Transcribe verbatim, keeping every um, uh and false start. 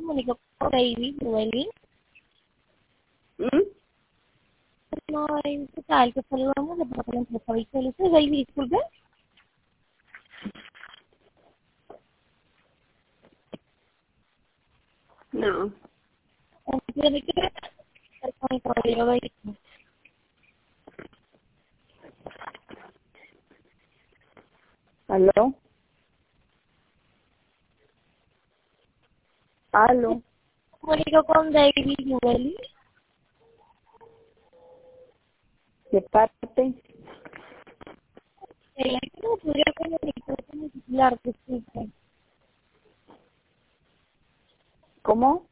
comunico con David Llewellyn. ¿Mm? No, ¿qué tal? Te saludamos de parte de la empresa Visual. ¿Usted es David, disculpe? No. ¿De qué estar con el caballero David? ¿Aló? ¿Aló? Comunico con David Llewellyn. ¿De parte? Eh, ¿Cómo podría comunicar con el titular? Disculpe. ¿Cómo?